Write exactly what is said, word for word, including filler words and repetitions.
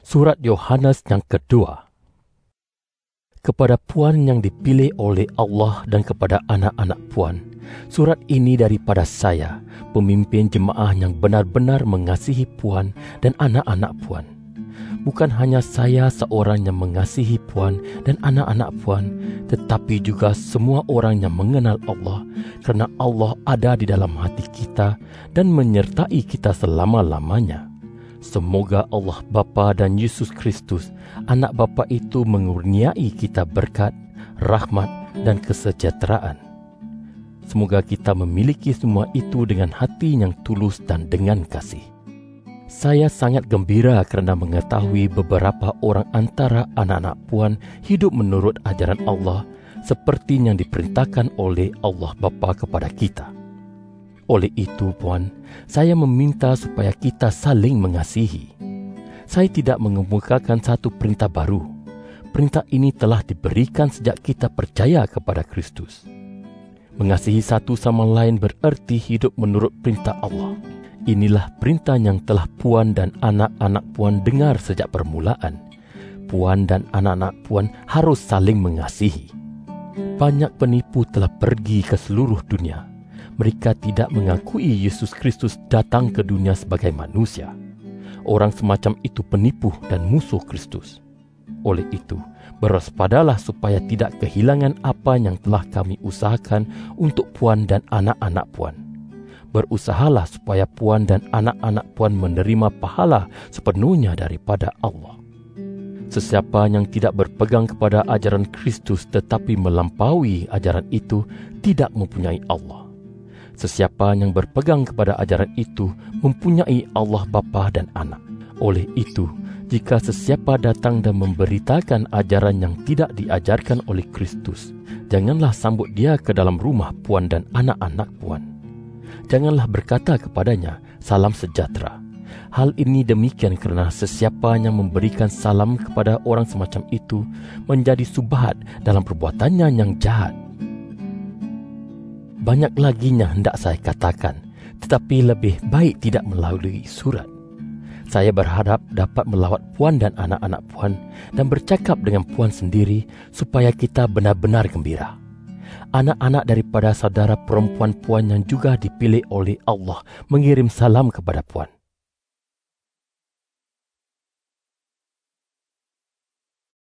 Surat Yohanes yang kedua. Kepada Puan yang dipilih oleh Allah dan kepada anak-anak Puan, surat ini daripada saya, pemimpin jemaah yang benar-benar mengasihi Puan dan anak-anak Puan. Bukan hanya saya seorang yang mengasihi Puan dan anak-anak Puan, tetapi juga semua orang yang mengenal Allah, kerana Allah ada di dalam hati kita dan menyertai kita selama-lamanya. Semoga Allah Bapa dan Yesus Kristus, anak Bapa itu mengurniai kita berkat, rahmat dan kesejahteraan. Semoga kita memiliki semua itu dengan hati yang tulus dan dengan kasih. Saya sangat gembira kerana mengetahui beberapa orang antara anak-anak Puan hidup menurut ajaran Allah seperti yang diperintahkan oleh Allah Bapa kepada kita. Oleh itu, Puan, saya meminta supaya kita saling mengasihi. Saya tidak mengemukakan satu perintah baru. Perintah ini telah diberikan sejak kita percaya kepada Kristus. Mengasihi satu sama lain bererti hidup menurut perintah Allah. Inilah perintah yang telah Puan dan anak-anak Puan dengar sejak permulaan. Puan dan anak-anak Puan harus saling mengasihi. Banyak penipu telah pergi ke seluruh dunia. Mereka tidak mengakui Yesus Kristus datang ke dunia sebagai manusia. Orang semacam itu penipu dan musuh Kristus. Oleh itu, berwaspadalah supaya tidak kehilangan apa yang telah kami usahakan untuk Puan dan anak-anak Puan. Berusahalah supaya Puan dan anak-anak Puan menerima pahala sepenuhnya daripada Allah. Sesiapa yang tidak berpegang kepada ajaran Kristus tetapi melampaui ajaran itu tidak mempunyai Allah. Sesiapa yang berpegang kepada ajaran itu mempunyai Allah Bapa dan Anak. Oleh itu, jika sesiapa datang dan memberitakan ajaran yang tidak diajarkan oleh Kristus, janganlah sambut dia ke dalam rumah Puan dan anak-anak Puan. Janganlah berkata kepadanya, salam sejahtera. Hal ini demikian kerana sesiapa yang memberikan salam kepada orang semacam itu menjadi subhat dalam perbuatannya yang jahat. Banyak lagi yang hendak saya katakan, tetapi lebih baik tidak melalui surat. Saya berharap dapat melawat Puan dan anak-anak Puan dan bercakap dengan Puan sendiri supaya kita benar-benar gembira. Anak-anak daripada saudara perempuan Puan yang juga dipilih oleh Allah mengirim salam kepada Puan.